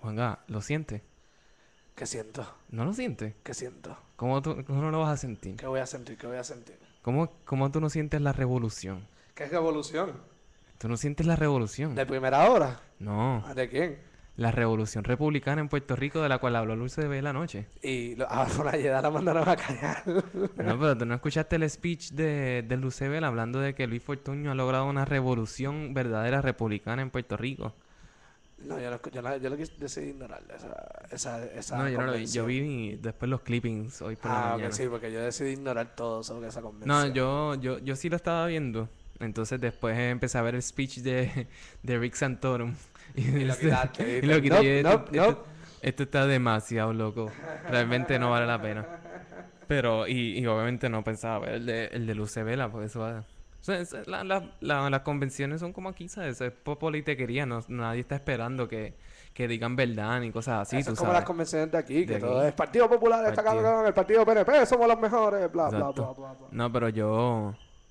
Juanga, ¿lo sientes? ¿Qué siento? ¿No lo sientes? ¿Qué siento? ¿Cómo no lo vas a sentir? ¿Qué voy a sentir? ¿Qué voy a sentir? ¿Cómo tú no sientes la revolución? ¿Qué es revolución? ¿Tú no sientes la revolución? ¿De primera hora? No, ¿De quién? la revolución republicana en Puerto Rico de la cual habló Luis de la noche. Por la llegada la mandaron a callar. No, pero tú no escuchaste el speech de Lucebel hablando de que Luis Fortuño ha logrado una revolución verdadera republicana en Puerto Rico. No, yo lo decidí ignorar No, esa yo no lo vi. Yo convención. vi después los clippings hoy por la Ok, mañana. sí, porque yo decidí ignorar todo sobre esa No, convención. yo sí lo estaba viendo. Entonces después empecé a ver el speech de Rick Santorum. Y lo quitaste, Y ¿viste? lo quité. Nope, nope, nope. Esto está demasiado loco. Realmente no vale la pena. Pero, y obviamente no pensaba ver el de Luce Vela, porque eso va... O sea, las convenciones son como aquí, ¿sabes? Es por politiquería, nadie está esperando que digan verdad ni cosas así, Eso tú es como las sabes. convenciones de aquí, De que todo aquí, es Partido Popular, está partido. cabrón, el Partido PNP, somos los mejores, bla, bla, Exacto. bla, bla, bla. No, pero yo...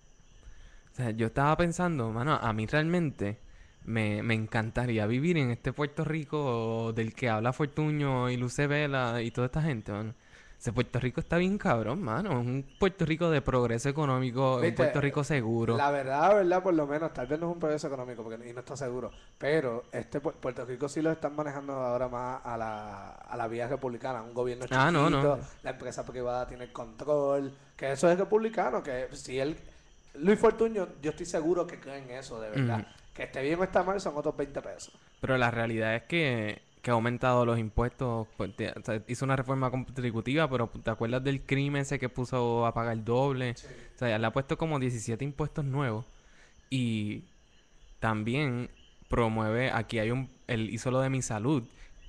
O sea, yo estaba pensando, mano, a mí realmente me encantaría vivir en este Puerto Rico del que habla Fortuño y Luce Vela y toda esta gente, mano. Ese Puerto Rico está bien cabrón, mano. Es un Puerto Rico de progreso económico, un Puerto Viste, Rico seguro. la verdad, por lo menos, tal vez no es un progreso económico porque, y no está seguro, pero Puerto Rico sí lo están manejando ahora más a la vía republicana, un gobierno Ah, no, no. chiquito, la empresa privada tiene el control, que eso es republicano, que si él, Luis Fortuño, yo estoy seguro que cree en eso, de Ujú. verdad, que esté bien o está mal son otros 20 pesos. Pero la realidad es que ha aumentado los impuestos. Pues, o sea, hizo una reforma contributiva, pero ¿te acuerdas del crimen ese que puso a pagar el doble? Sí. O sea, ya le ha puesto como 17 impuestos nuevos. Y también promueve, aquí hay él hizo lo de mi salud,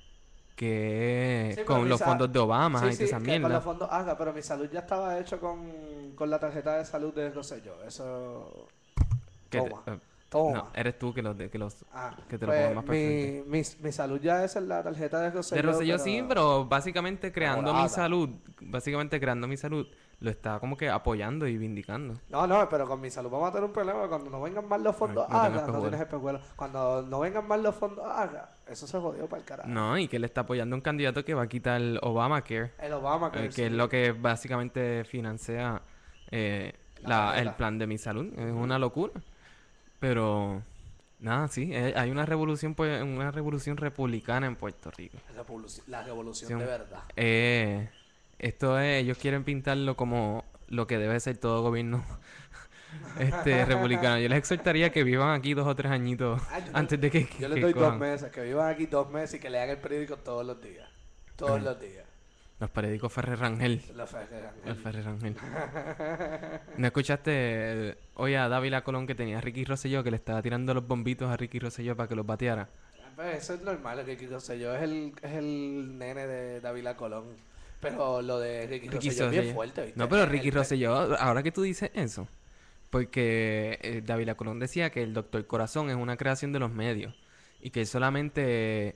que Sí, pero con los fondos de Obama sí, y toda esa sí, que con los mierda. fondos haga, pero mi salud ya estaba hecho con la tarjeta de salud de Rosselló. Eso. Que Toma, no, toma. eres tú que te lo pongan Pues más por el frente. mi salud ya es en la tarjeta de De Rosselló, Rosselló sí, pero pero mejorada. básicamente creando mi salud, lo está como que apoyando y vindicando. No, no, pero con mi salud vamos a tener un problema. Cuando no vengan más los Ay, fondos no tengo haga, no espejuelos. tienes espejuelos. Cuando no vengan más los fondos haga, eso se jodió para el carajo. No, y que él está apoyando a un candidato que va a quitar el Obamacare, El Obama, que que es sí, lo que básicamente financia la el tarjeta. plan de mi salud. Es Ujú. una locura. Pero nada, sí, hay una revolución, pues, una revolución republicana en Puerto Rico. La revolución de Revolución. verdad. Eh, Esto es, ellos quieren pintarlo como lo que debe ser todo gobierno republicano. Yo les exhortaría que vivan aquí 2 o 3 añitos Ah, yo, le- antes de yo les que doy dos cojan meses, que vivan aquí 2 meses y que lean el periódico todos los días. Todos eh, los días. los periódicos Ferrer Rangel. La fe de El Ángel. Ferrer Rangel. ¿No escuchaste hoy a Dávila Colón que tenía a Ricky Rosselló que le estaba tirando los bombitos a Ricky Rosselló para que los bateara? Pues eso es normal, Ricky Rosselló es el nene de Dávila Colón. Pero lo de Ricky Ricky Rosselló es bien Rosselló. fuerte, ¿viste? No, pero Ricky Rosselló, ahora que tú dices eso, porque Dávila Colón decía que el Doctor Corazón es una creación de los medios y que él solamente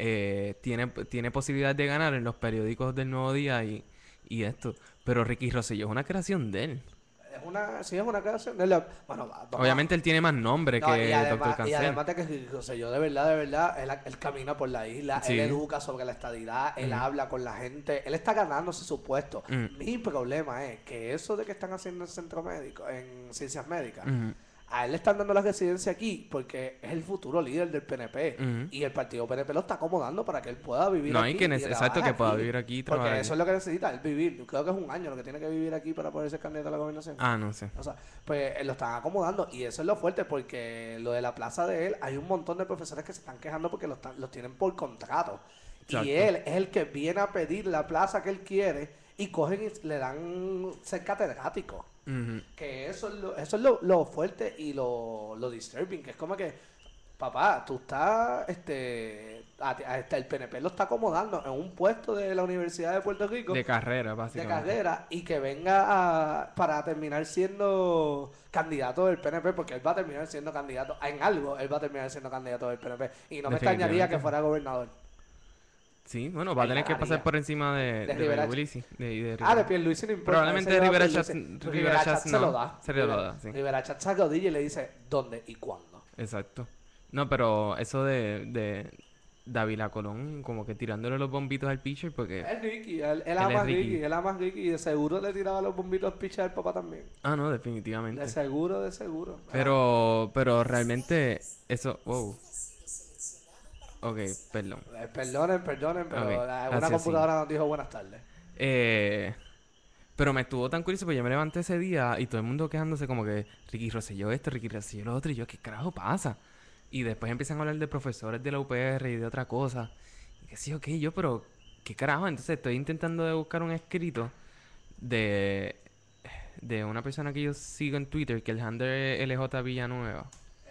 tiene posibilidad de ganar en los periódicos del Nuevo Día y esto. Pero Ricky Rosselló es una creación de él. sí, es una creación. Bueno, vamos a. Obviamente él tiene más nombre No, y que Doctor además, y Cancel. además de que Ricky Rosselló de verdad, él camina por la isla, él Sí. educa sobre la estadidad, él Ujú. habla con la gente, él está ganándose su puesto. Ujú. Mi problema es que eso de que están haciendo en centro médico, en ciencias médicas, Ujú. a él le están dando la residencia aquí porque es el futuro líder del PNP Ujú. y el partido PNP lo está acomodando para que él pueda vivir No, aquí y que y exacto, trabaje que pueda aquí. vivir aquí y trabajar Porque aquí. eso es lo que necesita, él vivir. Yo creo que es un año lo que tiene que vivir aquí para poder ser candidato a la gobernación. Ah, no sé. O sea, pues lo están acomodando y eso es lo fuerte porque lo de la plaza de él, hay un montón de profesores que se están quejando porque los tienen por contrato. Y Exacto. él es el que viene a pedir la plaza que él quiere y cogen y le dan ser catedrático. Ujú. Que eso es lo fuerte y lo disturbing, que es como que, papá, tú estás, el PNP lo está acomodando en un puesto de la Universidad de Puerto Rico De carrera, de básicamente. carrera y que venga para terminar siendo candidato del PNP, porque él va a terminar siendo candidato en algo, él va a terminar siendo candidato del PNP y no me extrañaría que Definitivamente. fuera gobernador. Sí, bueno, va a Me tener que pasar ganaría. por encima De de Rivera Pierluisi, de De Rivera. Pierluisi no importa. Probablemente ese lleva a Rivera Pierluisi. Schatz, Rivera Schatz se lo no. da. Se le lo da, sí. Rivera Schatz se arrodilla y le dice dónde y cuándo. Exacto. No, pero eso Dávila Colón como que tirándole los bombitos al pitcher porque Es Ricky, él él ama es a Ricky. Ricky, él ama a Ricky y de seguro le tiraba los bombitos al pitcher al papá también. Ah, no, De definitivamente. seguro, de seguro. Pero realmente eso... Wow. Ok, perdón. Perdonen, pero Ok, una así. computadora nos dijo buenas tardes. Pero me estuvo tan curioso porque yo me levanté ese día y todo el mundo quejándose como que Ricky Rosselló esto, Ricky Rosselló lo otro. Y yo, ¿qué carajo pasa? Y después empiezan a hablar de profesores de la UPR y de otra cosa. Y que sí, ok, yo, pero ¿qué carajo? Entonces estoy intentando de buscar un escrito de, de una persona que yo sigo en Twitter, que el handle es LJ Villanueva.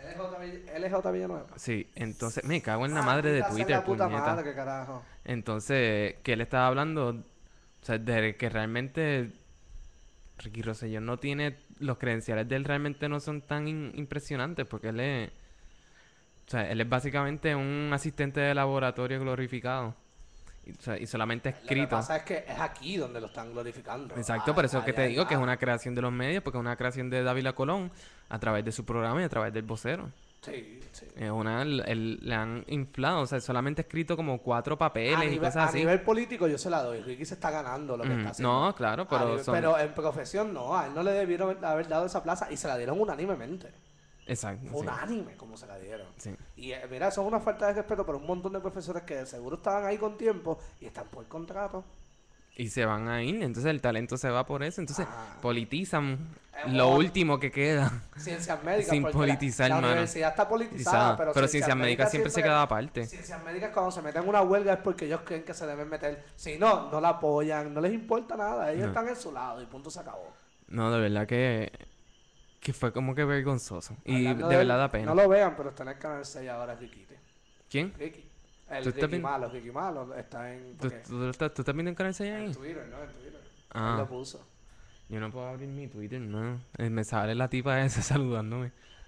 LJ Villanueva. Sí, entonces me cago en la madre de Maldita sea Twitter, la puta puñeta. madre, qué carajo. Entonces, que él estaba hablando, o sea, de que realmente Ricky Rosselló no tiene, los credenciales de él realmente no son tan impresionantes porque él es, o sea, él es básicamente un asistente de laboratorio glorificado. Y, o sea, y solamente Lo que escrito. pasa es que es aquí donde lo están glorificando. Exacto, por eso que te Allá digo que es nada. una creación de los medios, porque es una creación de Dávila Colón a través de su programa y a través del vocero. Sí, sí. Es una, le han inflado, o sea, solamente escrito como 4 papeles y cosas A así. nivel político yo se la doy. Ricky se está ganando lo que está haciendo. No, claro, pero son... Pero en profesión no. A él no le debieron haber dado esa plaza y se la dieron unánimemente. Exacto, Fue sí, unánime como se la dieron. sí. Y mira, eso es una falta de respeto para un montón de profesores que de seguro estaban ahí con tiempo y están por contrato. Y se van a ir, entonces el talento se va por eso. Entonces Ah. politizan Es lo obvio. último que queda. Ciencias médicas, Sin porque politizar, la mano. universidad está politizada, Pero ciencias médicas siempre se queda aparte. Ciencias médicas cuando se meten en una huelga es porque ellos creen que se deben meter. Si no, no la apoyan, no les importa nada, ellos No. están en su lado y punto se acabó. No, de verdad que fue como que vergonzoso. Y Hablando de él, verdad da pena. no lo vean, pero está en el canal 6 ahora Riquite. ¿Quién? Ricky. El ¿Tú estás Ricky viendo? Malo, Ricky Malo está en, ¿Tú, porque- tú estás viendo el canal 6 en ahí? Twitter, ¿no? En Twitter. Él Ah, lo puso. yo no puedo abrir mi Twitter, no. Me sale la tipa esa saludándome.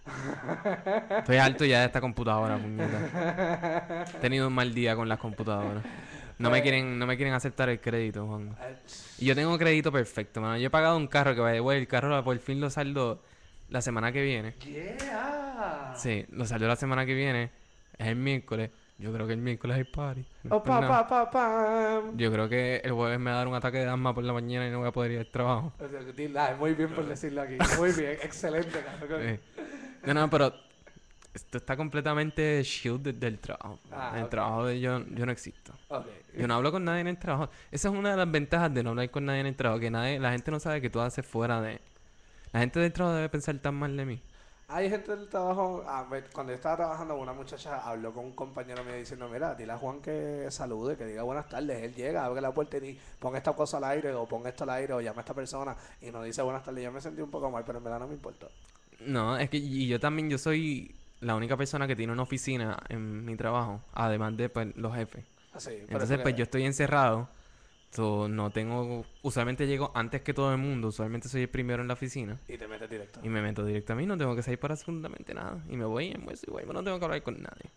Estoy harto ya de esta computadora, puñeta. He tenido un mal día con las computadoras. No me quieren aceptar el crédito, Juan. Eh, Y yo tengo crédito perfecto, mano. Yo he pagado un carro que vaya, güey, el carro por fin lo saldo la semana que viene. Yeah. Sí, lo saldo la semana que viene. Es el miércoles. Yo creo que el miércoles hay party. No Oh, es por nada. pam. Yo creo que el jueves me va a dar un ataque de asma por la mañana y no voy a poder ir al trabajo. Muy bien por decirlo aquí. Muy bien, excelente, cabrón. Eh, No, pero esto está completamente shield del trabajo. En el Ok. trabajo de yo no existo. Ok. Yo no hablo con nadie en el trabajo. Esa es una de las ventajas de no hablar con nadie en el trabajo. Que la gente no sabe que tú haces fuera de... La gente del trabajo debe pensar tan mal de mí. Hay gente del trabajo, cuando yo estaba trabajando, una muchacha habló con un compañero mío diciendo, mira, dile a Juan que salude, que diga buenas tardes. Él llega, abre la puerta y dice, pon esta cosa al aire, o pon esto al aire, o llama a esta persona, y nos dice buenas tardes. Yo me sentí un poco mal, pero en verdad no me importó. No, es que y yo también, yo soy la única persona que tiene una oficina en mi trabajo. Además de pues, los jefes. Así, por Entonces, eso pues que- yo estoy encerrado. So, no tengo... Usualmente llego antes que todo el mundo. Usualmente soy el primero en la oficina. Y te metes directo. Y me meto directo a mí. No tengo que salir para absolutamente nada. Y me voy y almuerzo y voy. No tengo que hablar con nadie.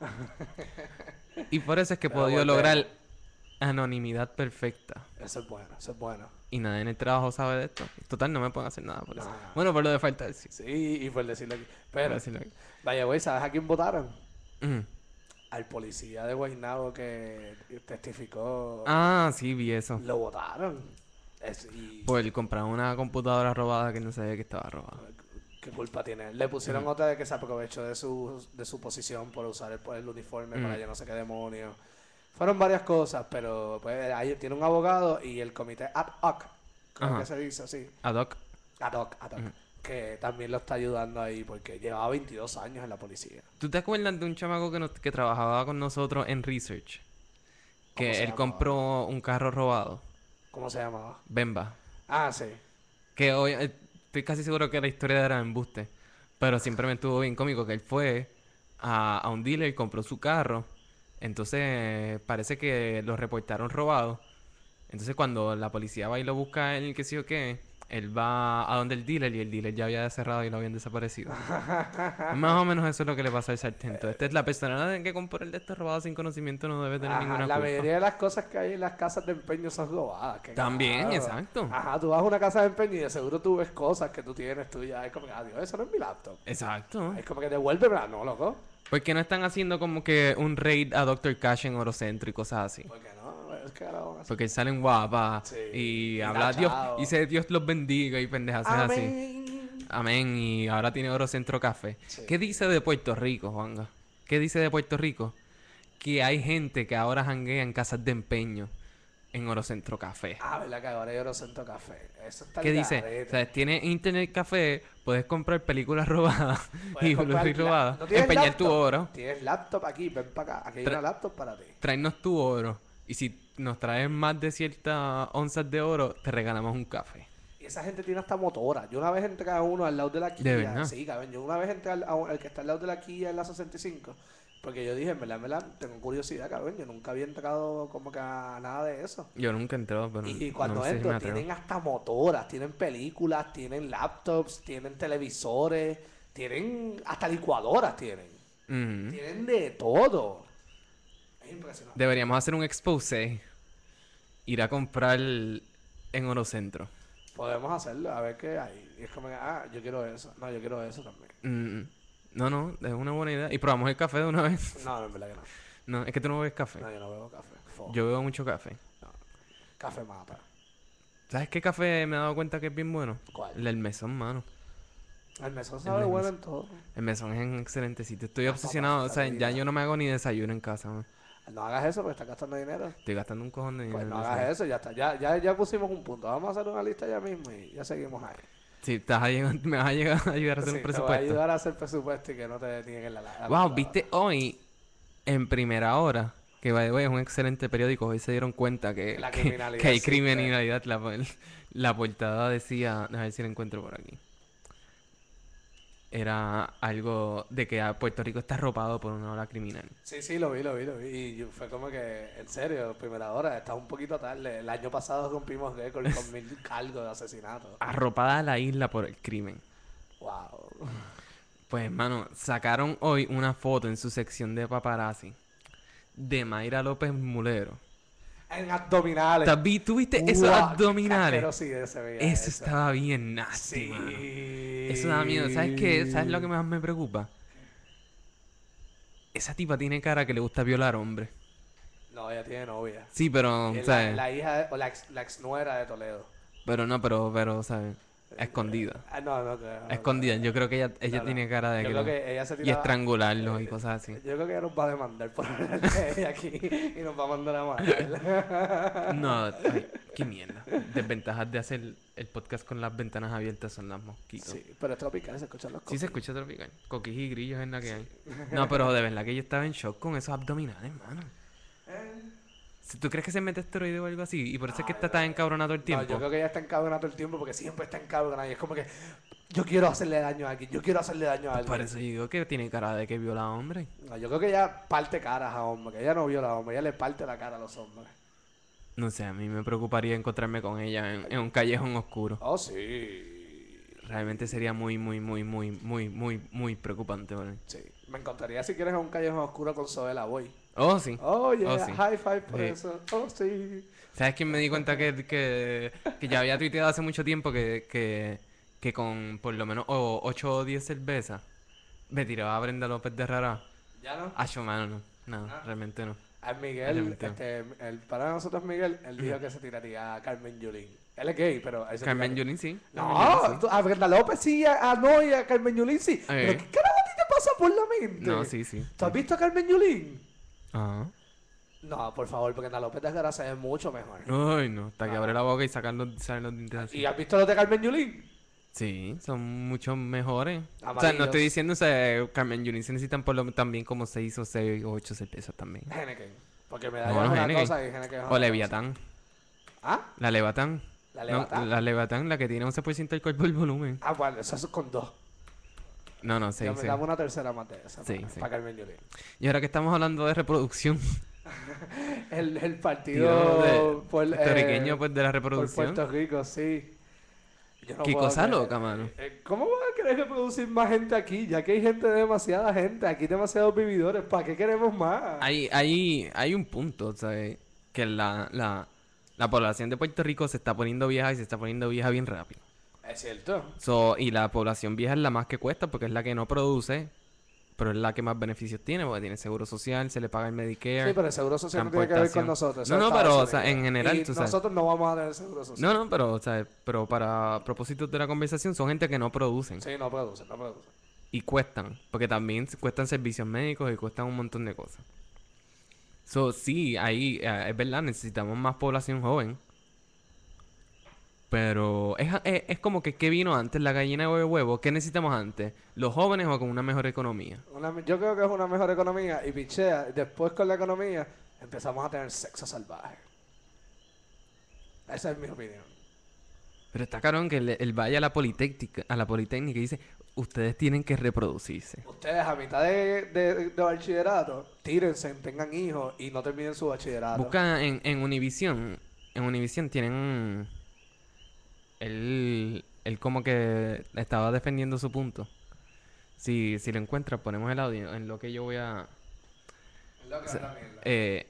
Y por eso es que he Pero podido volvemos. lograr anonimidad perfecta. Eso es bueno, eso es bueno. Y nadie en el trabajo sabe de esto. Total, no me pueden hacer nada por eso. No. Bueno, por lo de faltar, sí. Sí, y por decirlo aquí. Por Pero, decirlo aquí. vaya, güey, ¿sabes a quién votaron? Ujú. Al policía de Guaynabo que testificó. Ah, sí, vi eso. Lo votaron. Y Por comprar una computadora robada que no sabía que estaba robada. ¿qué culpa tiene? Le pusieron otra de que se aprovechó de su posición por usar el uniforme para yo no sé qué demonios. Fueron varias cosas, pero pues ahí tiene un abogado y el comité ad hoc, creo Ajá. que se dice así, Ad hoc. ad hoc, que también lo está ayudando ahí porque llevaba 22 años en la policía. ¿Tú te acuerdas de un chamaco que trabajaba con nosotros en Research? ¿Cómo Que se él llamaba? compró un carro robado. ¿Cómo se llamaba? Bemba. Ah, sí. Que hoy estoy casi seguro que la historia era embuste. Pero siempre me estuvo bien cómico que él fue a un dealer y compró su carro. Entonces parece que lo reportaron robado. Entonces cuando la policía va y lo busca en el que sí o qué, él va a donde el dealer y el dealer ya había cerrado y lo habían desaparecido. Más o menos eso es lo que le pasa al sargento. Esta es la persona que compró el de este robado sin conocimiento, no debe tener Ajá, ninguna la culpa. mayoría de las cosas que hay en las casas de empeño son robadas. qué También, carajo. exacto. Ajá, tú vas a una casa de empeño y de seguro tú ves cosas que tú tienes tuyas. Es como que, adiós, eso no es mi laptop. Exacto. Es como que devuélvemela, no, loco. Porque no están haciendo como que un raid a Doctor Cash en Orocentro y cosas así. ¿Por qué no? Es que ahora van a hacer. Porque salen guapas Sí. y Y habla Dios, tachado. y dice Dios los bendiga y pendejas así. Amén. Amén. Y ahora tiene Orocentro Café. Sí. ¿Qué dice de Puerto Rico, Juanga? ¿Qué dice de Puerto Rico? Que hay gente que ahora janguea en casas de empeño en Orocentro Café. ¿Verdad que ahora yo no siento café? Eso está ¿Qué al dice? garete. O sea, tiene internet café, puedes comprar películas robadas Puedes y comprar Blu-ray robadas, ¿No tienes empeñar tu laptop? oro, Tienes laptop aquí, ven para acá. Aquí hay Tra- una laptop para ti. traernos tu oro. Y si nos traes más de ciertas onzas de oro, te regalamos un café. Y esa gente tiene hasta motora. Yo una vez entré a uno al lado de la Kia. ¿De verdad? Sí, cabrón. Yo una vez entré al que está al lado de la Kia en la 65. Porque yo dije, en verdad, tengo curiosidad, cabrón. Yo nunca había entrado como que a nada de eso. Yo nunca he entrado, pero Y cuando no sé si me entro, atrevo. tienen hasta motoras, tienen películas, tienen laptops, tienen televisores, tienen hasta licuadoras tienen. Mm. Tienen de todo. Es impresionante. Deberíamos hacer un expose. Ir a comprar en Orocentro. Podemos hacerlo, a ver qué hay. Y es como que, yo quiero eso. No, yo quiero eso también. No, es una buena idea. Y probamos el café de una vez. No, en verdad que no. No, es que tú no bebes café. No, yo no bebo café. Yo bebo mucho café. No, café mata. ¿Sabes qué café me he dado cuenta que es bien bueno? ¿Cuál? El del mesón, mano. El mesón sabe mesón. bueno en todo. El mesón es un excelente sitio. Estoy Ah, obsesionado. papá, O sea, está ya bien. yo no me hago ni desayuno en casa, man. No hagas eso porque estás gastando dinero. Estoy gastando un cojón de Pues dinero. no en hagas desayuno. eso, ya está. Ya pusimos un punto. Vamos a hacer una lista ya mismo y ya seguimos ahí. Sí, me vas a llegar a ayudar a hacer Sí, un te voy a presupuesto. ayudar a hacer presupuesto y que no te detengan la Wow, computadora. viste hoy en Primera Hora, que by the way, es un excelente periódico, hoy se dieron cuenta La que criminalidad hay existe. criminalidad. La portada decía, a ver si la encuentro por aquí. Era algo de que Puerto Rico está arropado por una ola criminal. Sí, lo vi. Y fue como que, en serio, primera hora, está un poquito tarde. El año pasado rompimos récord con 1000 cargos de asesinato. Arropada a la isla por el crimen. Wow. Pues, hermano, sacaron hoy una foto en su sección de paparazzi de Mayra López Mulero. En abdominales. ¿Tú viste esos abdominales? Sí, se veía Eso estaba bien nasty, Sí. mano. Eso da miedo. ¿Sabes qué? ¿Sabes lo que más me preocupa? Esa tipa tiene cara que le gusta violar hombres. No, ella tiene novia. Sí, pero, Es ¿sabes? la hija, o la ex nuera de Toledo. Pero, ¿sabes? A escondida. No creo. A escondida. Yo creo que ella No. tiene cara de Yo que creo que ella se y tiraba... estrangularlos y cosas así. Yo creo que ella nos va a demandar por hablar de ella aquí y nos va a mandar a matar. No, ay, qué mierda. Desventajas de hacer el podcast con las ventanas abiertas son las mosquitos. Sí, pero es tropical, se escuchan los Sí se escucha tropical. Coquis y grillos es la que hay. No, pero de verdad que yo estaba en shock con esos abdominales, mano. Si ¿Tú crees que se mete esteroide o algo así? Y por eso es que está tan encabronado todo el No, tiempo. yo creo que ella está encabronada todo el tiempo porque siempre está encabronada y es como que yo quiero hacerle daño a alguien, yo quiero hacerle daño a alguien. Por eso yo digo que tiene cara de que viola a hombre. No, yo creo que ella parte caras a hombres, que ella no viola a hombres, ella le parte la cara a los hombres. No sé, a mí me preocuparía encontrarme con ella en un callejón oscuro. Oh, sí. Realmente sería muy preocupante, ¿vale? Sí. Me encontraría si quieres en un callejón oscuro con Zoela Boy. Oh, sí. Oh, yeah, sí. high five por Sí. eso. Oh, sí. ¿Sabes quién me di cuenta que ya había tuiteado hace mucho tiempo que con por lo menos 8 o 10 cervezas me tiraba a Brenda López de Rara? ¿Ya no? Mano, no. No, realmente no. A Miguel, Realmente. el para nosotros Miguel, él dijo que se tiraría a Carmen Yulín. Él es gay, pero él se Carmen tiraría- Yulín sí. No, Carmen Yulín, sí. a Brenda López sí, no, y a Carmen Yulín sí. Pero Eh. ¿qué carajo a ti te pasa por la mente? No, sí. ¿Tú has visto a Carmen Yulín? Ajá. No, por favor, porque Brenda López de Gara se ve mucho mejor. Ay, no. Hasta que abre la boca y salen los dientes así. ¿Y has visto los de Carmen Yulín? Sí, son mucho mejores. O sea, Amarillos. no estoy diciendo, o sea, Carmen Yulín se necesitan por lo también como 6 o 6 o 8 cervezas también. Henneken. Porque me da No, una Henneken. cosa y Henneken es O otra Leviatán. cosa. ¿Ah? La Leviatán. ¿La No, Leviatán? la Leviatán, la que tiene 11% alcohol por volumen. Bueno, eso es con 2. No, 6, Me dame una tercera más de esa. Sí, para, sí. para Carmen Yulín. Y ahora que estamos hablando de reproducción, El partido tío, puertorriqueño, eh, pues de la por reproducción. Puerto Rico, sí. Yo no Qué puedo cosa creer. loca, mano. ¿Cómo van a querer reproducir más gente aquí? Ya que hay gente, demasiada gente, aquí demasiados vividores, ¿para qué queremos más? Hay un punto, ¿sabes? Que la población de Puerto Rico se está poniendo vieja y se está poniendo vieja bien rápido. Es cierto. Y la población vieja es la más que cuesta porque es la que no produce pero es la que más beneficios tiene, porque tiene seguro social, se le paga el Medicare, Sí, pero el seguro social no tiene que ver con transportación. nosotros. Eso No, es no, Estados pero, o sea, Unidos. en general, Y tú sabes. nosotros no vamos a tener seguro social. No, no, pero, o sea, pero para propósitos de la conversación son gente que no producen Sí, no producen, no producen. y cuestan, porque también cuestan servicios médicos y cuestan un montón de cosas. So, sí, ahí es verdad, necesitamos más población joven. Pero es como que ¿qué vino antes? ¿La gallina o el huevo? ¿Qué necesitamos antes? ¿Los jóvenes o con una mejor economía? Yo creo que es una mejor economía y pichea. Después con la economía empezamos a tener sexo salvaje. Esa es mi opinión. Pero está cabrón que él vaya a la Politécnica y dice, ustedes tienen que reproducirse. Ustedes a mitad de bachillerato, tírense, tengan hijos y no terminen su bachillerato. Busca en Univision tienen él como que estaba defendiendo su punto. Si lo encuentras, ponemos el audio en lo que yo voy a... Es lo que o sea, es la mierda.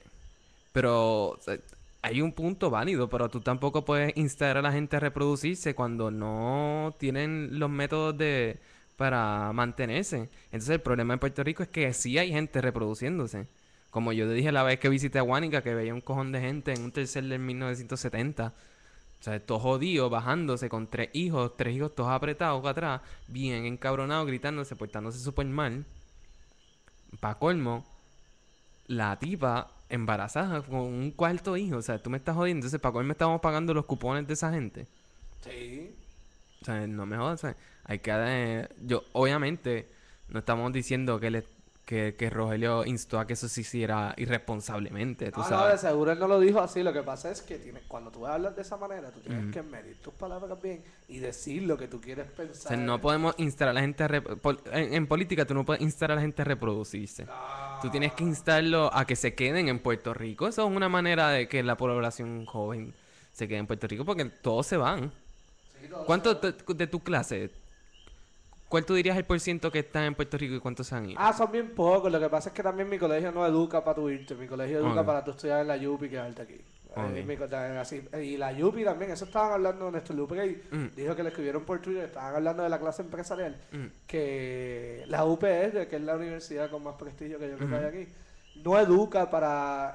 pero o sea, hay un punto válido, pero tú tampoco puedes instar a la gente a reproducirse cuando no tienen los métodos para mantenerse. Entonces el problema en Puerto Rico es que sí hay gente reproduciéndose. Como yo te dije la vez que visité a Guánica, que veía un cojón de gente en un tercer del 1970. O sea, todo jodido, bajándose con tres hijos todos apretados acá atrás, bien encabronados, gritándose, portándose súper mal. Pa' colmo, la tipa embarazada con un cuarto hijo. O sea, tú me estás jodiendo. Entonces, ¿para cuál me estamos pagando los cupones de esa gente? Sí. O sea, no me jodas. O sea, hay que... yo, obviamente, no estamos diciendo que Rogelio instó a que eso se hiciera irresponsablemente, tú No, no, de sabes. seguro él no lo dijo así. Lo que pasa es que cuando tú hablas de esa manera, tú tienes Mm. que medir tus palabras bien y decir lo que tú quieres O pensar. sea, no podemos instar a la gente en política tú no puedes instar a la gente a reproducirse. Tú tienes que instarlo a que se queden en Puerto Rico. Eso es una manera de que la población joven se quede en Puerto Rico porque todos se van. Sí, todo ¿Cuánto eso. de tu clase? ¿Cuál tú dirías el porciento que está en Puerto Rico y cuántos se han ido? Ah, son bien pocos. Lo que pasa es que también mi colegio no educa para tu irte. Mi colegio educa Ok, para tu estudiar en la UPI y quedarte aquí. ok. Y la UPI también, eso estaban hablando, Néstor Lupe Mm, dijo que le escribieron por Twitter, estaban hablando de la clase empresarial, mm, que la UPR, que es la universidad con más prestigio que yo creo que hay ujú, aquí, no educa para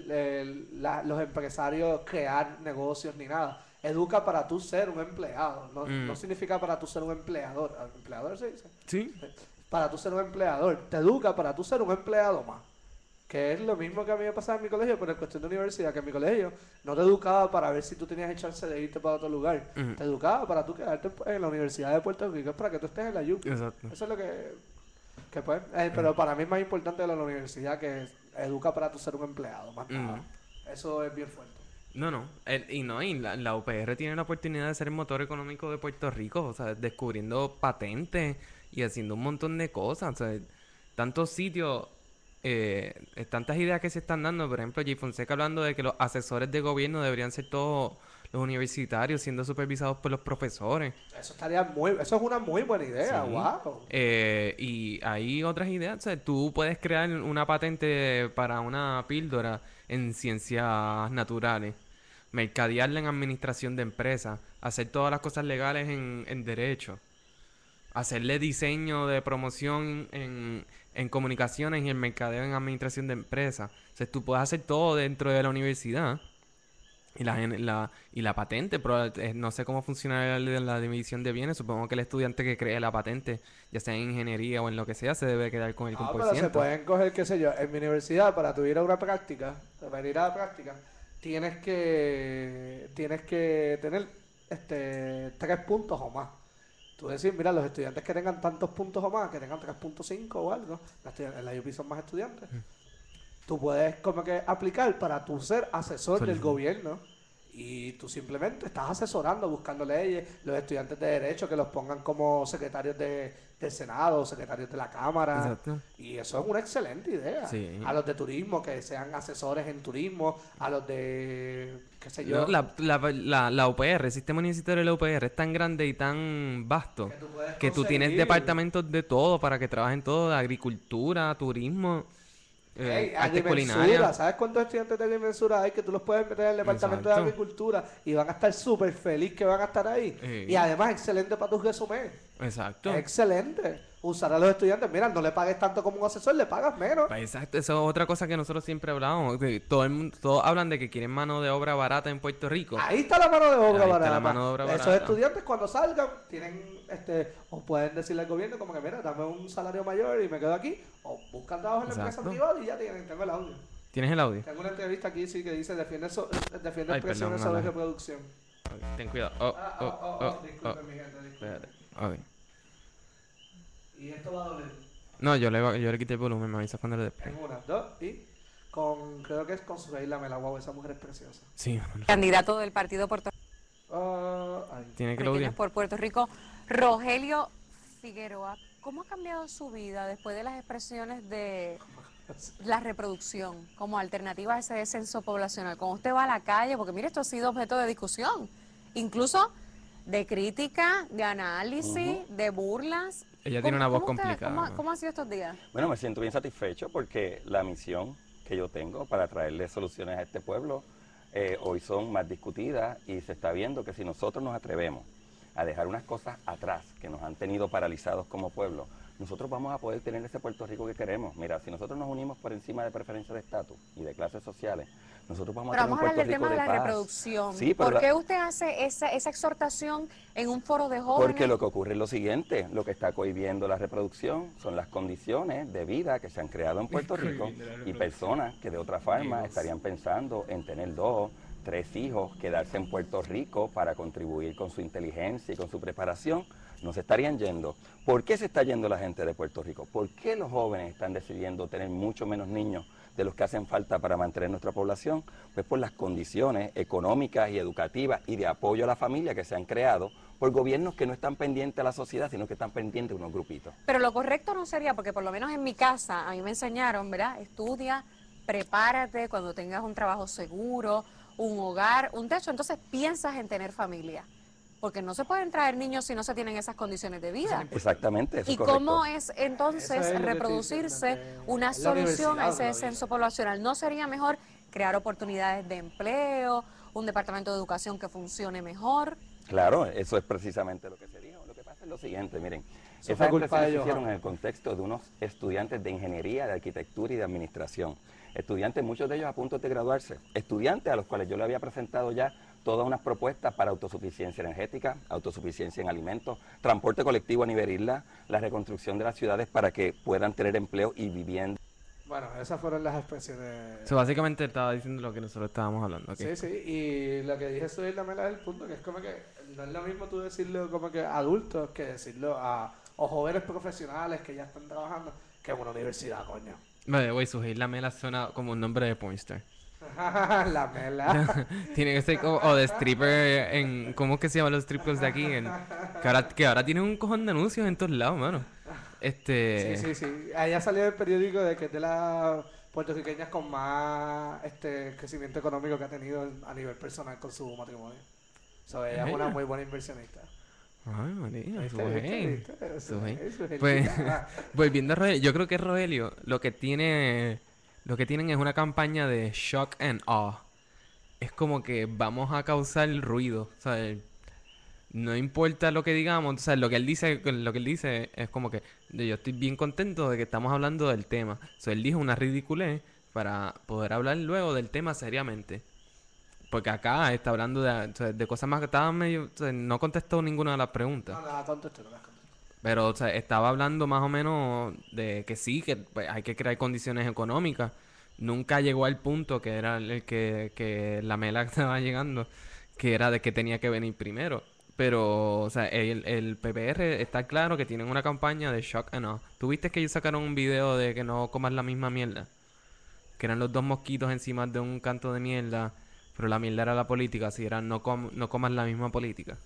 los empresarios crear negocios ni nada. Educa para tú ser un empleado. No, no mm. significa para tú ser un empleador. ¿Empleador se dice? Sí. Para tú ser un empleador. Te educa para tú ser un empleado más. Que es lo mismo que a mí me pasaba en mi colegio, pero en cuestión de universidad, que en mi colegio no te educaba para ver si tú tenías el chance de irte para otro lugar. Ujú, Te educaba para tú quedarte en la Universidad de Puerto Rico, es para que tú estés en la UPI. exacto. Eso es lo que pues, pero para mí es más importante de la universidad que educa para tú ser un empleado, más nada. Ujú. Eso es bien fuerte. No, no. La UPR tiene la oportunidad de ser el motor económico de Puerto Rico, o sea, descubriendo patentes y haciendo un montón de cosas. O sea, tantos sitios, tantas ideas que se están dando. Por ejemplo, Jay Fonseca hablando de que los asesores de gobierno deberían ser todos los universitarios siendo supervisados por los profesores. Eso es una muy buena idea, Sí. wow. Y hay otras ideas. O sea, tú puedes crear una patente para una píldora en ciencias naturales, mercadearla en administración de empresas, hacer todas las cosas legales en derecho, hacerle diseño de promoción en comunicaciones y en mercadeo en administración de empresas. O sea, tú puedes hacer todo dentro de la universidad. Y la patente, pero no sé cómo funciona la división de bienes. Supongo que el estudiante que cree la patente, ya sea en ingeniería o en lo que sea, se debe quedar con el No, por pero se ciento. pueden coger, qué sé yo, en mi universidad para tu ir a una práctica, para ir a la práctica, tienes que tener 3 puntos o más. Tú decir, mira, los estudiantes que tengan tantos puntos o más, que tengan 3.5 o algo, en la UPI son más estudiantes, tú puedes como que aplicar para tú ser asesor del Solicitud. gobierno y tú simplemente estás asesorando, buscando leyes, los estudiantes de derecho que los pongan como secretarios del Senado, secretarios de la Cámara, Exacto. y eso es una excelente idea. Sí. A los de turismo, que sean asesores en turismo, a los de, qué sé yo, No, la UPR, el sistema universitario de la UPR es tan grande y tan vasto que tú puedes que tú tienes conseguir. departamentos de todo para que trabajen todo, de agricultura, turismo, Hey, artes agrimensura, culinarias. ¿sabes cuántos estudiantes de agrimensura hay que tú los puedes meter en el departamento de Exacto. agricultura y van a estar súper feliz que van a estar ahí? Sí. Y además, excelente para tus resumés. Exacto. Excelente. usar a los estudiantes. Mira, no le pagues tanto como un asesor, le pagas menos. Pues exacto, eso es otra cosa que nosotros siempre hablábamos. Todo el mundo, todos hablan de que quieren mano de obra barata en Puerto Rico. Ahí está la mano de obra Ahí está barata. la mano de obra Esos barata. estudiantes cuando salgan tienen, o pueden decirle al gobierno como que mira, dame un salario mayor y me quedo aquí, o buscan trabajo en la empresa Exacto. privada y ya tengo el audio. ¿Tienes el audio? Tengo una entrevista aquí sí que dice defiende Ay, expresiones perdón, sobre habla. reproducción. Ok, ten cuidado. Disculpen mi gente, disculpen. Espérate. Ok. Y esto va a doler. No, yo le quité el volumen, me avisas cuando le despegue. En una, dos y creo que es con su la Guau, esa mujer es preciosa. Sí, Candidato del partido tiene que lo odiar. por Puerto Rico, Rogelio Figueroa. ¿Cómo ha cambiado su vida después de las expresiones de la reproducción como alternativa a ese descenso poblacional? Cuando usted va a la calle, porque mire, esto ha sido objeto de discusión, incluso de crítica, de análisis, de burlas. Ella tiene una voz ¿Cómo complicada. ¿Cómo ha sido estos días? Bueno, me siento bien satisfecho porque la misión que yo tengo para traerle soluciones a este pueblo hoy son más discutidas y se está viendo que si nosotros nos atrevemos a dejar unas cosas atrás que nos han tenido paralizados como pueblo, nosotros vamos a poder tener ese Puerto Rico que queremos. Mira, si nosotros nos unimos por encima de preferencias de estatus y de clases sociales, nosotros vamos Pero a tener vamos un a hablar Puerto del Rico tema de de la paz. reproducción. Sí, pero ¿Por qué usted hace esa exhortación en un foro de jóvenes? porque lo que ocurre es lo siguiente, lo que está cohibiendo la reproducción son las condiciones de vida que se han creado en Puerto Rico y personas que de otra forma estarían pensando en tener 2, 3 hijos, quedarse en Puerto Rico para contribuir con su inteligencia y con su preparación, no se estarían yendo. ¿Por qué se está yendo la gente de Puerto Rico? ¿Por qué los jóvenes están decidiendo tener mucho menos niños de los que hacen falta para mantener nuestra población? Pues por las condiciones económicas y educativas y de apoyo a la familia que se han creado por gobiernos que no están pendientes a la sociedad, sino que están pendientes de unos grupitos. Pero lo correcto no sería, porque por lo menos en mi casa a mí me enseñaron, ¿verdad? Estudia, prepárate cuando tengas un trabajo seguro, un hogar, un techo, entonces piensas en tener familia. Porque no se pueden traer niños si no se tienen esas condiciones de vida. Exactamente, eso ¿Y es correcto. cómo es entonces Eso es lo que reproducirse estoy diciendo, una es la solución a universidad ese lo descenso dice. poblacional? ¿No sería mejor crear oportunidades de empleo, un departamento de educación que funcione mejor? Claro, eso es precisamente lo que se dijo. Lo que pasa es lo siguiente, miren, Eso esas fue culpa de expresiones se ellos, hicieron ¿no? en el contexto de unos estudiantes de ingeniería, de arquitectura y de administración. Estudiantes, muchos de ellos a punto de graduarse. Estudiantes a los cuales yo le había presentado ya todas unas propuestas para autosuficiencia energética, autosuficiencia en alimentos, transporte colectivo a nivel isla, la reconstrucción de las ciudades para que puedan tener empleo y vivienda. Bueno, esas fueron las expresiones. So, básicamente estaba diciendo lo que nosotros estábamos hablando. Ok. Sí, sí, y lo que dije sobre la mela es el punto, que es como que no es lo mismo tú decirlo como que a adultos que decirlo a o jóvenes profesionales que ya están trabajando, que en una universidad, coño. Güey, Suheil Lamela suena como un nombre de pornstar. La mela. Tiene que ser como, o de stripper en, ¿cómo es que se llaman los strippers de aquí? Que ahora tienen un cojón de anuncios en todos lados, mano. Sí, sí, sí. Allá salió el periódico de que es de las puertorriqueñas con más crecimiento económico que ha tenido a nivel personal con su matrimonio. So, ella es una ¿Ella? muy buena inversionista. Ay, María, ¿Viste? Suheil. ¿Viste? Suheil. Suheil. Pues, volviendo a Rogelio, yo creo que Rogelio lo que tienen es una campaña de shock and awe. Es como que vamos a causar ruido, ¿sabes? No importa lo que digamos, o sea, lo que él dice es como que yo estoy bien contento de que estamos hablando del tema. O sea, él dijo una ridiculez para poder hablar luego del tema seriamente. Porque acá está hablando o sea, de cosas más que estaban medio, o sea, no contestó ninguna de las preguntas. No, no, contesto, no las contesto. Pero, o sea, estaba hablando más o menos de que sí, que pues, hay que crear condiciones económicas. Nunca llegó al punto que era el que la mela estaba llegando, que era de que tenía que venir primero. Pero, o sea, el PPR está claro que tienen una campaña de shock and awe. ¿Tú viste que ellos sacaron un video de que no comas la misma mierda? Que eran los dos mosquitos encima de un canto de mierda, pero la mierda era la política, así era no comas la misma política.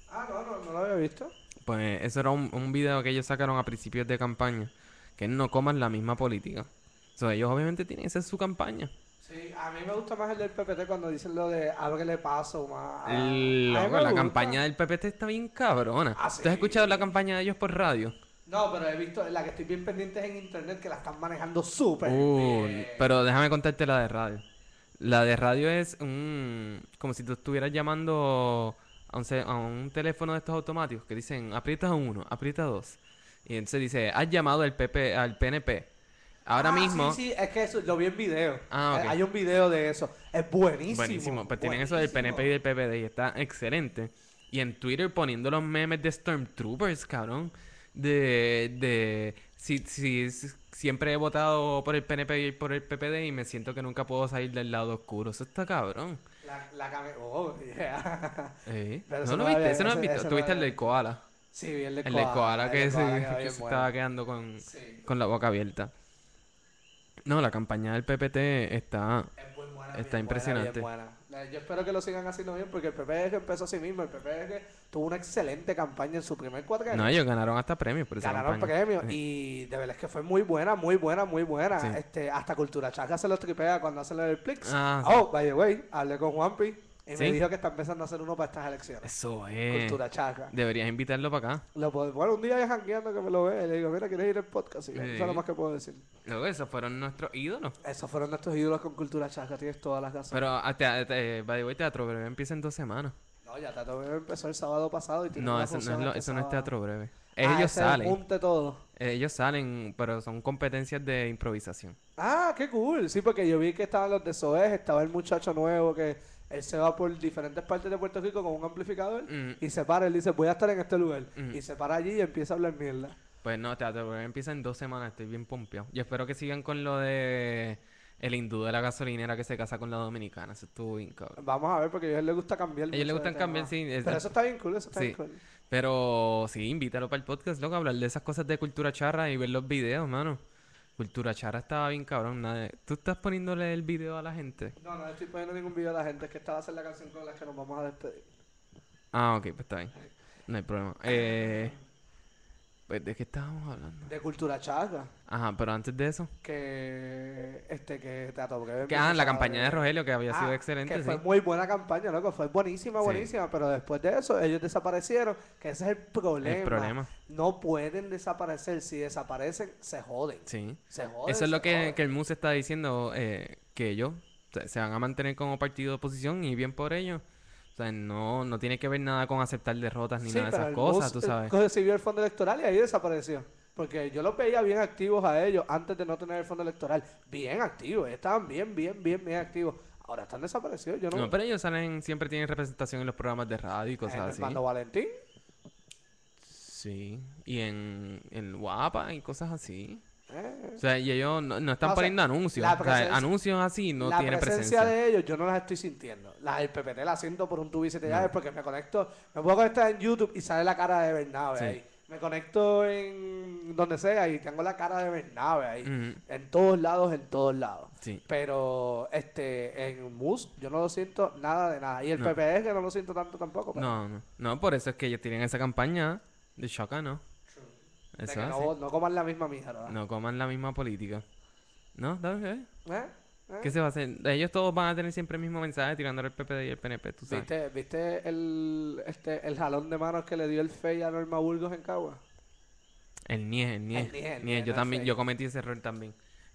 No lo había visto. Pues eso era un video que ellos sacaron a principios de campaña, que no coman la misma política. O sea, ellos obviamente tienen esa es su campaña. Sí, a mí me gusta más el del PPT cuando dicen lo de ábrele paso más. A Loco, mí me la gusta. campaña del PPT está bien cabrona. Ah, ¿Tú has sí. escuchado la campaña de ellos por radio? No, pero he visto, la que estoy bien pendiente es en internet, que la están manejando súper bien. Pero déjame contarte la de radio. La de radio es como si tú estuvieras llamando a un teléfono de estos automáticos que dicen aprieta 1, aprieta 2. Y entonces dice, has llamado al PNP. Ahora mismo... Sí, es que eso lo vi en video. Ah, ok. Hay un video de eso. Es buenísimo. Buenísimo. Pues tienen eso del PNP y del PPD y está excelente. Y en Twitter poniendo los memes de Stormtroopers, cabrón. Siempre he votado por el PNP y por el PPD y me siento que nunca puedo salir del lado oscuro. Eso está cabrón. Oh, yeah. Pero ¿No lo viste? Ese no lo has visto. ese Tuviste el no- del koala. Sí, vi el de El del koala que el de se, koala quedó que bien se bueno. estaba quedando con, Sí. con la boca abierta. No, la campaña del PPT está... Es muy buena, Está bien impresionante. buena, bien buena. Yo espero que lo sigan haciendo bien porque el PPD empezó así mismo. El PPD tuvo una excelente campaña en su primer cuatrienio. No, ellos ganaron hasta premios por esa Ganaron campaña. premios Sí. y de verdad es que fue muy buena, muy buena, muy buena. Sí. Hasta Cultura Chaca se los tripea cuando hacen el Plix. Ah, Oh, by the way, hablé con Juanpi y me ¿Sí? dijo que está empezando a hacer uno para estas elecciones. Eso es. Cultura Chaca. Deberías invitarlo para acá. Bueno, un día ya jangueando que me lo ve, le digo, mira, ¿quieres ir al podcast? Y yo, Sí. eso es lo más que puedo decir. Luego, esos fueron nuestros ídolos. Esos fueron nuestros ídolos con Cultura Chaca, tienes todas las razón. Pero, by the way, Teatro Breve empieza en 2 semanas. No, ya Tato Bebé empezó el sábado pasado y tiene No, una eso no función es, este eso no es sábado. Teatro Breve. Ah, Ellos ese es el salen. junte todo. Ellos salen, pero son competencias de improvisación. Ah, qué cool. Sí, porque yo vi que estaban los de SOES, estaba el muchacho nuevo que él se va por diferentes partes de Puerto Rico con un amplificador y se para, él dice, voy a estar en este lugar. Y se para allí y empieza a hablar mierda. Pues no, Teatro Breve empieza en 2 semanas. Estoy bien pompeado. Yo espero que sigan con lo de el hindú de la gasolinera que se casa con la dominicana. Eso estuvo bien, cabrón. Vamos a ver, porque a ellos les gusta cambiar. A ellos les mucho de gustan cambiar, tema. sí. Pero eso está bien cool, eso está Sí. bien cool. Pero sí, invítalo para el podcast, loco, a hablar de esas cosas de cultura charra y ver los videos, mano. Cultura charra estaba bien cabrón. ¿Tú estás poniéndole el video a la gente? No, no estoy poniendo ningún video a la gente, es que esta va a ser la canción con la que nos vamos a despedir. Ah, ok, pues está bien. No hay problema. Pues, ¿de qué estábamos hablando? De Cultura Chaca, Ajá, pero antes de eso. que Teatro Breve Que, empezó la a campaña de ver. Rogelio, que había sido Ah, excelente, que sí. fue muy buena campaña, loco, fue buenísima, Sí. buenísima, pero después de eso ellos desaparecieron, que ese es el problema. El problema. No pueden desaparecer, si desaparecen se joden. Sí. Se joden. Eso es lo se que joden. el MUS está diciendo, que ellos se van a mantener como partido de oposición y bien por ello. O sea, no tiene que ver nada con aceptar derrotas ni Sí, nada de pero esas el cosas, MUS, tú sabes. recibió el fondo electoral y ahí desapareció. Porque yo los veía bien activos a ellos antes de no tener el fondo electoral. Bien activos, estaban bien activos. Ahora están desaparecidos, yo no... No, pero ellos siempre tienen representación en los programas de radio y cosas así. Armando Valentín. Sí, y en Guapa y cosas así. eh. O sea, y ellos no están No, o sea, poniendo anuncios. la O sea, presencia- anuncios así no la tienen presencia presencia. de ellos yo no las estoy sintiendo. Las del PPT la siento por un tubo y siete No. llaves porque me puedo conectar en YouTube y sale la cara de Bernabe Sí. ahí. Me conecto en donde sea y tengo la cara de Bernabe ahí. Ujú. En todos lados. Sí. Pero en MUS yo no lo siento nada de nada. Y el No. PPD no lo siento tanto tampoco. Pero No, por eso es que ellos tienen esa campaña de Shaka, ¿no? de Eso que es así. no coman la misma mija, ¿verdad? No coman la misma política. ¿No? ¿Sabes qué? ¿Eh? ¿Qué se va a hacer? Ellos todos van a tener siempre el mismo mensaje tirando al PPD y el PNP, tú sabes. ¿Viste el jalón de manos que le dio el FEI a Norma Burgos en Cagua? El NIE. El NIE, Yo no también, sé. yo cometí ese error también.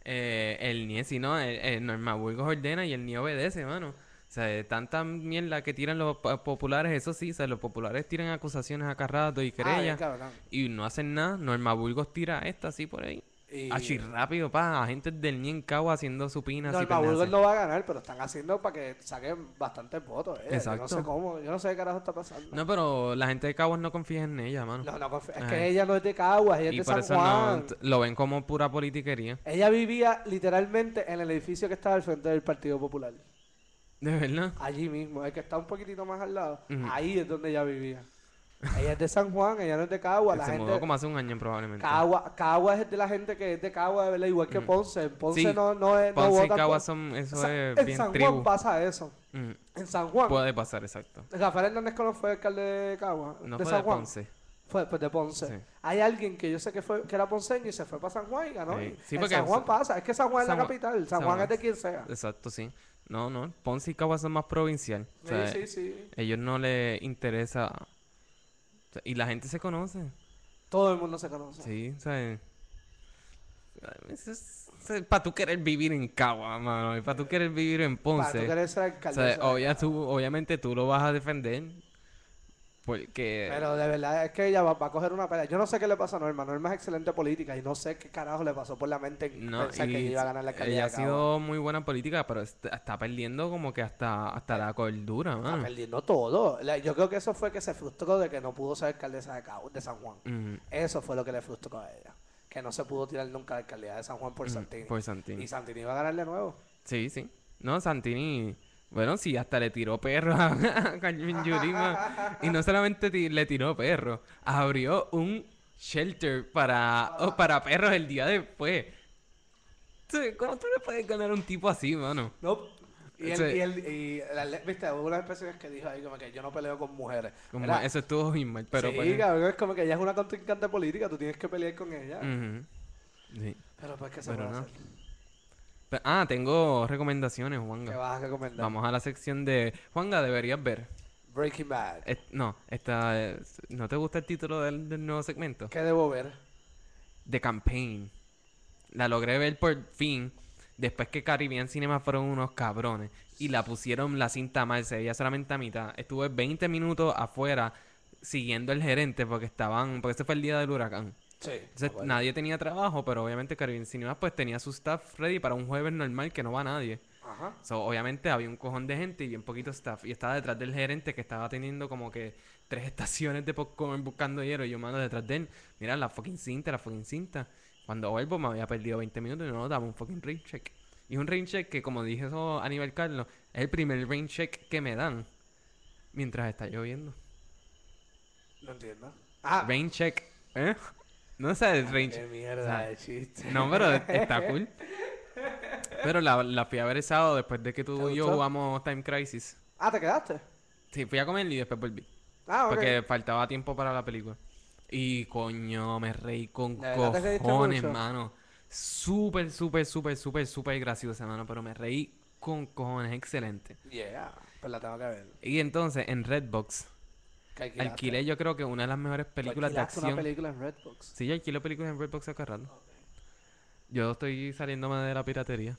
El NIE, si no, Norma Burgos ordena y el NIE obedece, mano. O sea, de tanta mierda que tiran los populares, eso sí, o sea, los populares tiran acusaciones a cada rato y bien querellas cabrón. y no hacen nada. Norma Burgos tira esta así por ahí. Y Así rápido, agentes del NIE en Cagua haciendo supinas y Norma Burgos pendejas. no va a ganar, pero están haciendo para que saquen bastantes votos. Yo no Exacto. sé cómo, yo no sé qué carajo está pasando. No, pero la gente de Caguas no confía en ella, mano. Es Ajá. que ella no es de Caguas, ella es Y de por San eso Juan. lo ven como pura politiquería. Ella vivía literalmente en el edificio que estaba al frente del Partido Popular. De verdad. Allí mismo, el que está un poquitito más al lado. Ujú. Ahí es donde ella vivía. Ella es de San Juan, ella no es de Caguas. La Se gente... mudó como hace un año probablemente. Caguas es de la gente que es de Caguas, de verdad, igual que Ujú. Ponce. En Ponce Sí, no Ponce y votan Caguas por- son, eso O sea, es en bien San tribu. Juan pasa eso. Ujú. En San Juan. Puede pasar, exacto. Rafael Hernández Colón fue alcalde de Caguas. No de fue San de Juan. Ponce. Fue pues de Ponce. Sí. Hay alguien que yo sé que era ponceño y se fue para San Juan y ganó. Sí. Y Sí, en porque San Juan Sa- pasa. Es que San Juan es San la Juan- capital. San San Juan Juan- es de quien sea. Exacto, sí. No. Ponce y Caguas son más provincial. O sea, Sí. ellos no les interesa. O sea, y la gente se conoce. Todo el mundo se conoce. Sí, o sea. Para tú querer vivir en Caguas, mano. Y para tú querer vivir en Para tú Ponce. querer ser O alcalde. sea, obviamente tú lo vas a defender. Porque... Pero de verdad es que ella va a coger una pelea. Yo no sé qué le pasa a Norma. Norma es excelente política y no sé qué carajo le pasó por la mente en No, pensar que ella y iba a ganar la alcaldía ella ha de Cagua. sido muy buena en política, pero está perdiendo como que hasta la cordura, Está mano. perdiendo todo. Yo creo que eso fue que se frustró de que no pudo ser alcaldesa de San Juan. Mm, Eso fue lo que le frustró a ella. Que no se pudo tirar nunca la alcaldía de San Juan por Santini. por Santini. Y Santini iba a ganar de nuevo. Sí, sí. No, Santini... Bueno, sí, hasta le tiró perro a Carmen Yulima. Y no solamente le tiró perro, abrió un shelter para perros el día después. Sí, ¿cómo tú le puedes ganar a un tipo así, mano? No. Y, Sí. viste, hubo unas expresiones que dijo ahí como que yo no peleo con mujeres. Como Era- eso estuvo bien mal, pero sí, pues... cabrón, es como que ella es una contrincante política, tú tienes que pelear con ella. ujú, sí. Pero pues, ¿qué se Pero puede no. hacer? Tengo recomendaciones, ¿Qué Juanga. vas a recomendar? Vamos a la sección de... Juanga, deberías ver. Breaking Bad. No, ¿no te gusta el título del nuevo segmento? ¿Qué debo ver? The Campaign. La logré ver por fin. Después que Caribbean Cinema fueron unos cabrones. Y la pusieron la cinta mal. Se veía solamente a mitad. Estuve 20 minutos afuera siguiendo al gerente porque porque ese fue el día del huracán. Sí. Entonces bueno. nadie tenía trabajo, pero obviamente Caribbean Cinema pues tenía su staff ready para un jueves normal que no va nadie. Ajá. So, obviamente había un cojón de gente y bien poquito staff. Y estaba detrás del gerente que estaba teniendo como que 3 estaciones de popcorn buscando hielo. Y yo mando detrás de él. Mira, la fucking cinta, la fucking cinta. Cuando vuelvo me había perdido 20 minutos y no, dame un fucking rain check. Y un rain check que, como dije eso a nivel Carlos, es el primer rain check que me dan mientras está lloviendo. No entiendo. Ah, Rain check, ¿eh? No sé, el rain qué check. mierda o sea, de chiste. No, pero está cool. Pero la fui a ver el sábado después de que ¿Te tú y yo gustó? jugamos Time Crisis. Ah, ¿te quedaste? Sí, fui a comer y después volví. Ah, ok. Porque faltaba tiempo para la película. Y coño, me reí con ¿De verdad te reíste cojones, mucho? mano. Súper, súper, súper, súper, súper graciosa, mano. Pero me reí con cojones, excelente. Yeah, pues la tengo que ver. Y entonces, en Redbox, ¿Qué alquilaste? alquilé yo creo que una de las mejores ¿Tú películas de alquilaste acción. una película en Redbox? Sí, yo alquilo películas en Redbox acá rato. Yo estoy saliéndome de la piratería.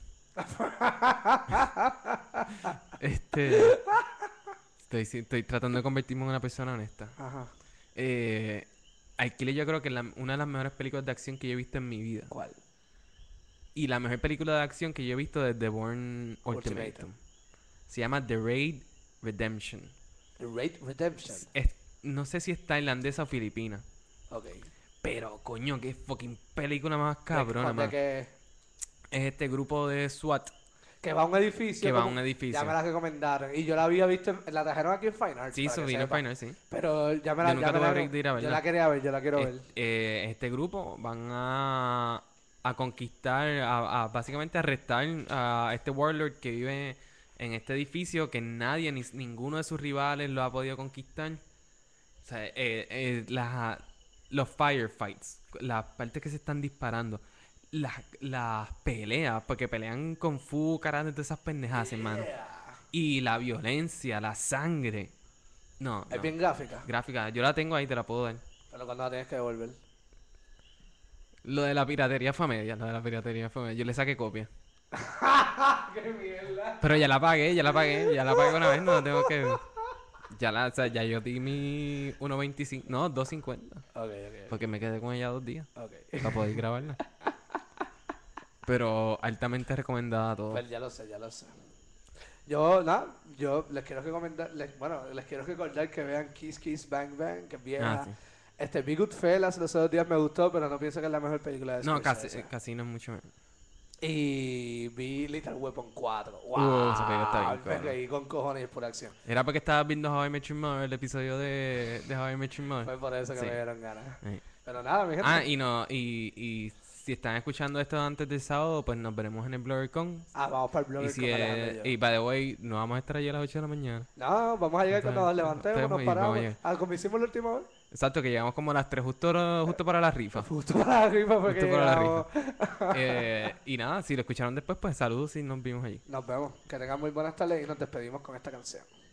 Estoy tratando de convertirme en una persona honesta. Ajá. Alquilé yo creo que una de las mejores películas de acción que yo he visto en mi vida. ¿Cuál? Y la mejor película de acción que yo he visto desde Bourne Ultimatum. Ultimatum. Se llama The Raid Redemption. The Raid Redemption. No sé si es tailandesa o filipina. Ok. Pero, coño, qué fucking película más cabrona, de man. que, Es este grupo de SWAT que va a un edificio. que va a como- un edificio. Ya me la recomendaron. Y yo la había visto, la trajeron aquí en Fine Arts. Sí, para eso que vino en sepa. Final, sí. Pero ya me la Yo nunca ya me tuve la- break de ir a Yo verla. la quería ver, yo la quiero ver. Este grupo van a conquistar, básicamente arrestar a este warlord que vive en este edificio que nadie, ninguno de sus rivales lo ha podido conquistar. O sea, los firefights, las partes que se están disparando, las peleas, porque pelean con fu, karate, todas esas pendejadas, hermano. Y la violencia, la sangre. No, Es no. bien gráfica. Gráfica, yo la tengo ahí, te la puedo dar. Pero cuando la tienes que devolver. Lo de la piratería fue media, lo de la piratería fue media. Yo le saqué copia. ¡Qué mierda! Pero ya la pagué una vez, no la tengo que... O sea, ya yo di mi 1.25, no, 2.50. Ok. Porque me quedé con ella 2 días Ok. para poder grabarla. Pero altamente recomendada a todos. Pues ya lo sé. Yo les quiero recomendar, les quiero recordar que vean Kiss Kiss Bang Bang, que es vieja. Sí. Vi Goodfellas los otros días, me gustó, pero no pienso que es la mejor película de No, Scorsese. casi no es mucho menos. Y vi Little Weapon 4. esa película está bien, Me cabrón. reí con cojones por acción. Era porque estabas viendo How I Met Your Mother, el episodio de How I Met Your Mother. Fue por eso que Sí. me dieron ganas. Sí. Pero nada, mi gente. Y si están escuchando esto antes del sábado, pues nos veremos en el BlurryCon. Vamos para el blog Y si y by the way, no vamos a estar allí a las 8 de la mañana. No, vamos a llegar cuando nos levantemos, Entonces, nos vamos paramos. a llegar. Como hicimos la última vez. Exacto, que llegamos como a las 3, justo para la rifa. Justo para arriba porque Justo para la llegamos. Y nada, si lo escucharon después, pues saludos y nos vimos allí. Nos vemos. Que tengan muy buenas tardes y nos despedimos con esta canción.